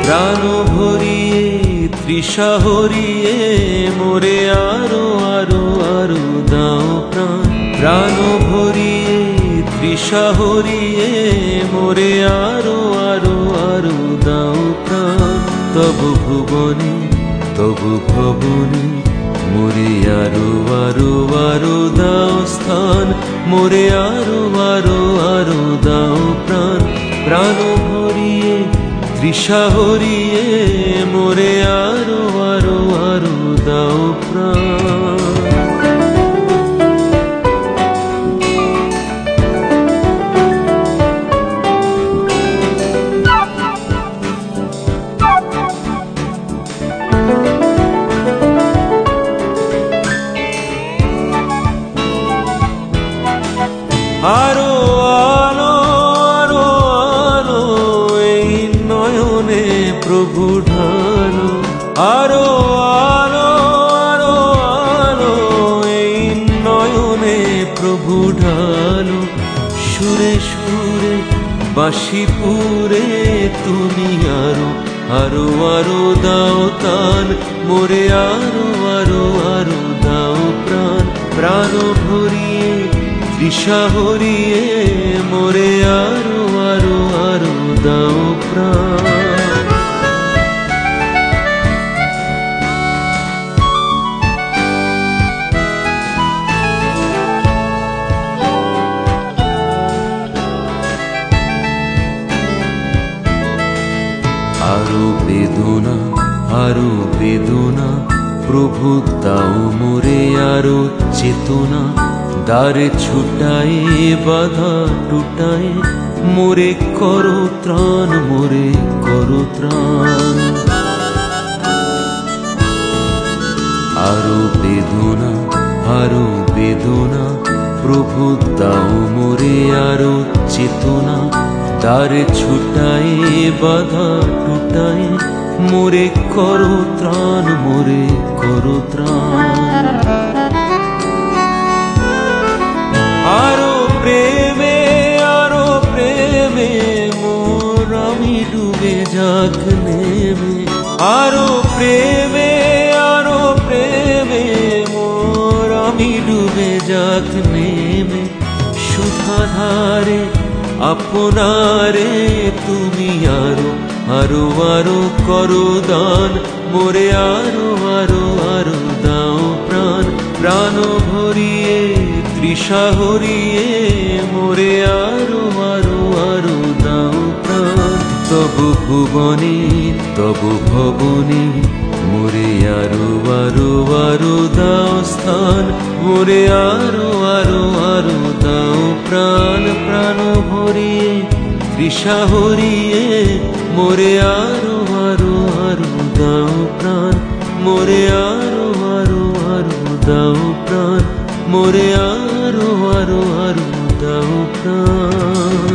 প্রাণ ভরিয়ে তৃষা হরিয়ে মোরে আরো আরো আরো দাও প্রাণ। প্রাণ ভরিয়ে তৃষা হরিয়ে মোরে আরো আরো আরো দাও প্রাণ। তবু ভুবনে তবু ভবনে মোরে আরো আরো আরো দাও স্থান। মোরে আরো আরো আরো দাও প্রাণ। প্রাণ ভরিয়ে তৃষা হরিয়ে মোরে আরো আরো আরো দাও প্রাণ। আরো আলো আরো আলো এই নয়নে প্রভু ঢালো। আরো আলো আরো আলো এই নয়নে প্রভু ঢালো। সুরে সুরে বাঁশি পুরে তুমি আরো আরো আরো দাও তান। মোরে আরো আরো আরো দাও প্রাণ। প্রাণ ভরিয়ে তৃষা হরিয়ে মোরে আরো আরো আরো দাও প্রাণ। আরো বেদনা আরো বেদনা প্রভু দাও মোরে আরো চেতনা। দ্বারে ছুটায় বাধা টুটায় মোরে করো ত্রাণ। মোরে করো ত্রাণ। আরো বেদনা আরো বেদনা প্রভু দাও মোরে আরো চেতনা। দ্বারে ছুটায় বাধা টুটায় মোরে করো ত্রাণ। মোরে করো ত্রাণ। আরো প্রেমে মোর আমি ডুবে যাক নেমে। আরো প্রেমে মোর আমি ডুবে যাক নেমে। সুধাধারে আপনারে তুমি আরো আরো আরো করো দান। মোরে আরো আরো আরো দাও প্রাণ। প্রাণ ভরিয়ে তৃষা হরিয়ে মোরে আরো আরো আরো দাও প্রাণ। তবু ভুবনে তবু ভবনে মোরে আরো আরো আরো দাও স্থান। মোরে আরো আরো আরো দাও প্রাণ। প্রাণ ভরিয়ে তৃষা হরিয়ে মোরে আরো আরো আরো দাও প্রাণ। মোরে আরো আরো আরো দাও প্রাণ। মোরে আরো আরো আরো দাও প্রাণ।